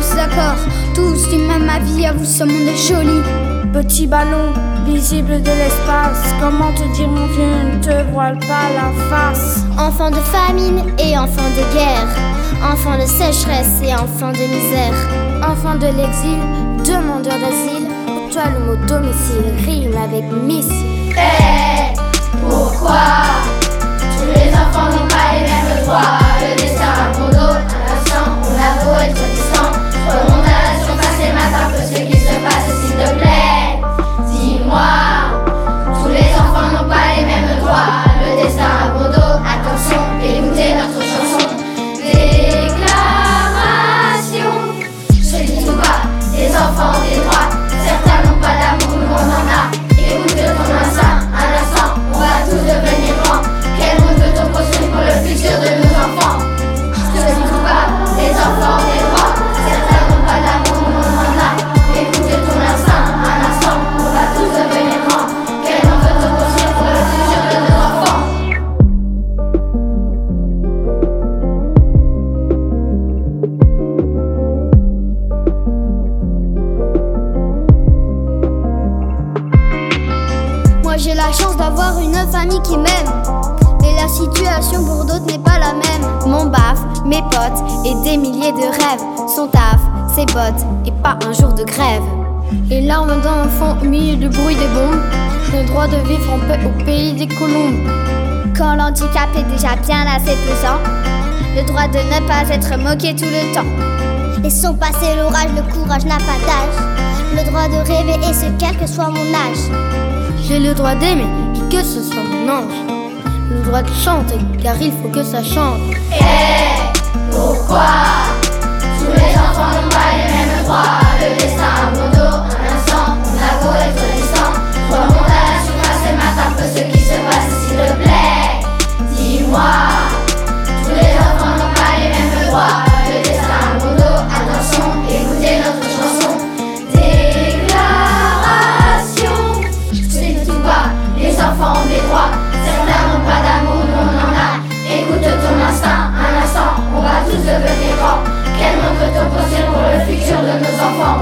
tous d'accord, tous du même avis, avoue ce monde est joli. Petit ballon, visible de l'espace, comment te dire mon vieux, ne te voile pas la face. Enfant de famine et enfant de guerre, enfant de sécheresse et enfant de misère. Enfant de l'exil, demandeur d'asile, pour toi le mot domicile rime avec missile. Pourquoi tous les enfants n'ont pas les mêmes droits? Le destin a pour dos, un instant, on a beau être distant. Remonte à la surface et mate un peu ce qui se passe, s'il te plaît. Dis-moi, tous les enfants n'ont pas les mêmes droits. Le destin a pour dos, attention, écoutez notre chanson. Déclaration, je dis tout bas, les enfants ont des droits. Certains n'ont pas d'amour, nous on en a. Écoute ton instinct, on va tous devenir grands. Quel monde peut-on construire pour le futur de nos enfants? Je te dis tout bas, les enfants ont des droits. Certains n'ont pas d'amour, nous on en a. Écoute ton instinct, un instant, on va tous devenir grands. Quel monde peut-on construire pour le futur de nos enfants? Moi j'ai la chance d'avoir une famille qui m'aime, mais la situation pour d'autres n'est pas la même. Mon baf, mes potes et des milliers de rêves, son taf, ses bottes et pas un jour de grève. Les larmes d'un enfant au milieu du bruit des bombes, le droit de vivre en paix au pays des colombes. Quand l'handicap est déjà bien assez pesant, le droit de ne pas être moqué tout le temps. Laissons passer l'orage, le courage n'a pas d'âge. Le droit de rêver et ce quel que soit mon âge. J'ai le droit d'aimer, que ce soit mon ange. Le droit de chanter, car il faut que ça chante. Pourquoi tous les enfants n'ont pas les mêmes droits? Le destin a bon dos, un instant, on a beau être distant. Remonte à la surface et mate un peu ce qui se passe, s'il te plaît. Dis-moi, tous les enfants n'ont pas les mêmes droits. Le destin a bon dos, attention, écoutez notre chanson. Déclaration, je te dis tout bas, les enfants ont des droits. Certains n'ont pas d'amour, nous on en a. Écoute ton instinct, un instant, on va tous devenir grands. Quel monde peut-on construire pour le futur de nos enfants?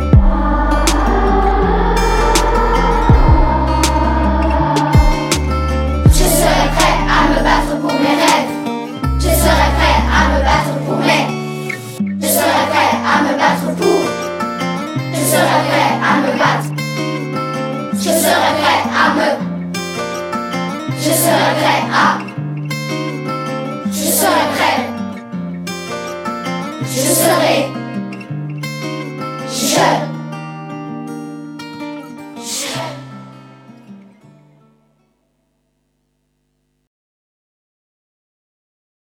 Je serai prêt à me battre pour mes rêves. Je serai prêt à me battre pour mes. Je serai prêt à me battre pour. Je serai prêt à me battre. Je serai prêt à me. Je serai prêt à. Je serai prêt.